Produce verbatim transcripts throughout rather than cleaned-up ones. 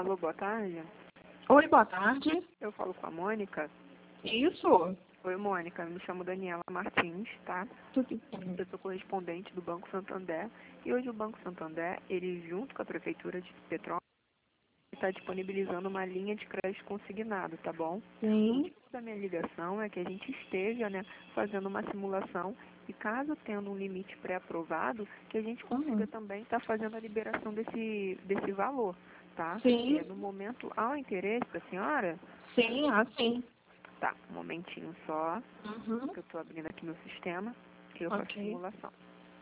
Alô, boa tarde. Oi, boa tarde. Eu falo com a Mônica. Isso. Oi, Mônica. Me chamo Daniela Martins, tá? Tudo bem. Eu sou correspondente do Banco Santander. E hoje o Banco Santander, ele junto com a Prefeitura de Petrópolis, está disponibilizando uma linha de crédito consignado, tá bom? Sim. O motivo da minha ligação é que a gente esteja, né, fazendo uma simulação e caso tendo um limite pré-aprovado, que a gente consiga Uhum. também estar fazendo a liberação desse, desse valor, tá? Sim. É, no momento, há o interesse da senhora? Sim, assim. Tá, um momentinho só, Uhum. que eu estou abrindo aqui meu sistema, que eu faço a Ok. simulação.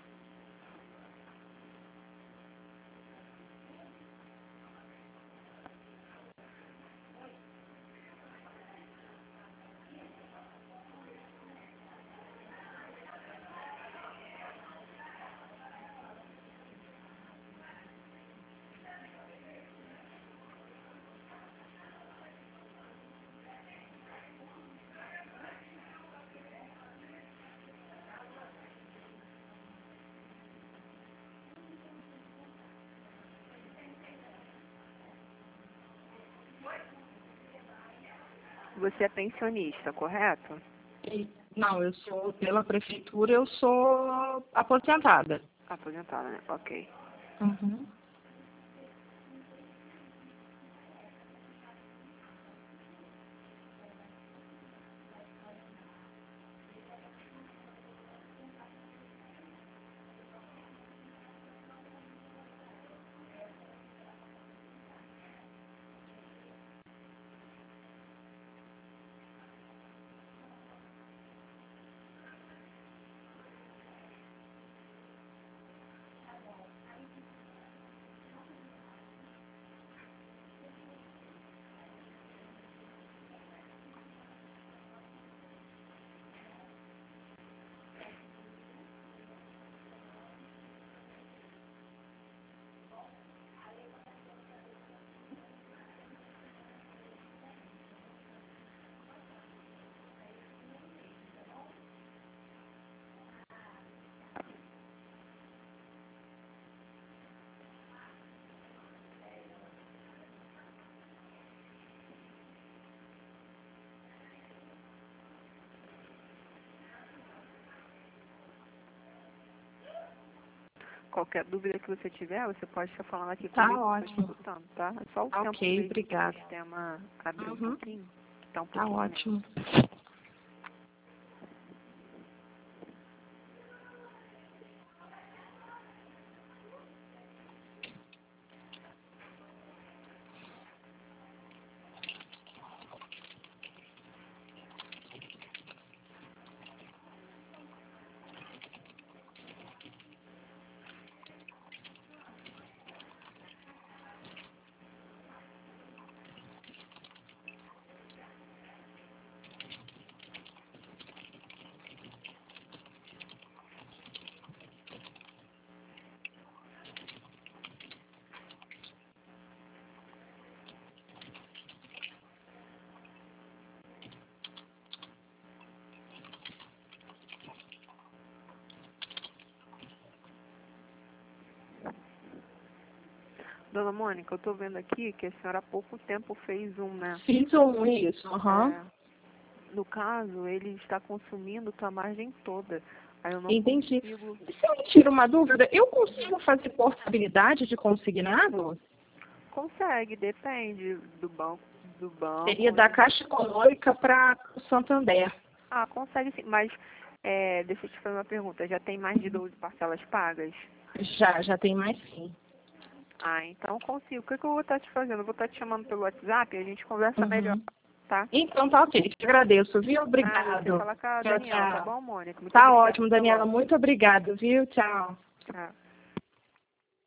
Você é pensionista, correto? E- Não, eu sou, pela prefeitura, eu sou aposentada. Aposentada, né? Ok. Uhum. Qualquer dúvida que você tiver, você pode estar falando aqui Tá comigo, ótimo. estou escutando, tá? É só o tempo Ok, mesmo do obrigada. sistema abrir um Uhum. pouquinho, que tá um Tá pouquinho lento. ótimo. Dona Mônica, eu estou vendo aqui que a senhora há pouco tempo fez um, né? Fiz um isso. Uhum. É, no caso, ele está consumindo tua margem toda. Aí eu não Entendi. consigo... Se eu me tiro uma dúvida, eu consigo fazer portabilidade de consignado? Consegue, depende do banco, do banco. Seria da Caixa Econômica para o Santander. Ah, consegue sim, mas é, deixa eu te fazer uma pergunta. Já tem mais de doze parcelas pagas? Já, já tem mais sim. Ah, então consigo. O que, que eu vou estar te fazendo? Eu vou estar te chamando pelo WhatsApp e a gente conversa melhor, Uhum. tá? Então tá ok, te agradeço, viu? Ah, você Obrigado. fala com a Tchau, Daniela, tá tchau. bom, Mônica? Muito Tá obrigada. ótimo, Daniela, muito obrigada, viu? Tchau. Tchau.